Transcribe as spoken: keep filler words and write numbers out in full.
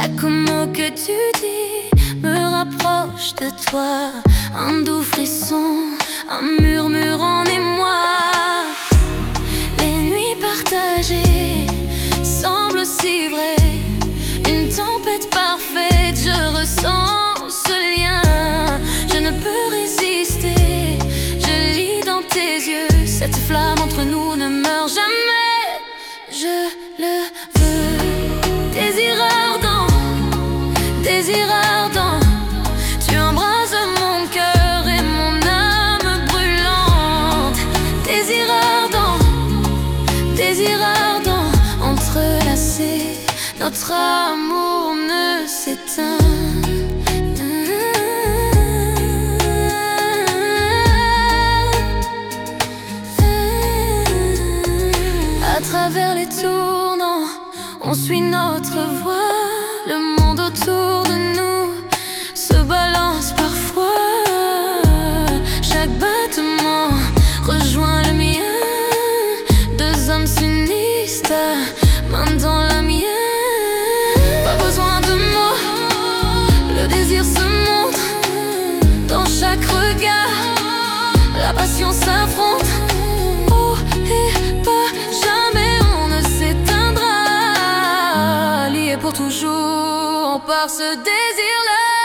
Chaque mot que tu dis me rapproche de toi. Un doux frisson, un murmure en émoi. Les nuits partagées semblent si vraies. Une tempête parfaite, je ressens ce lien. Je ne peux résister, je lis dans tes yeux. Cette flamme entre nous ne meurt jamais. Je le veux. Désir ardent, désir ardent, tu embrases mon cœur et mon âme brûlante. Désir ardent, désir ardent, entrelacé, notre amour ne s'éteint. À travers les tournants, on suit notre voie. Le monde autour de nous se balance parfois. Chaque battement rejoint le mien. Deux âmes s'unissent, ta main dans la mienne. Pas besoin de mots, le désir se montre dans chaque regard. La passion s'affronte. Oh, et pas jamais on ne s'éteindra. Liés pour toujours par ce désir-là.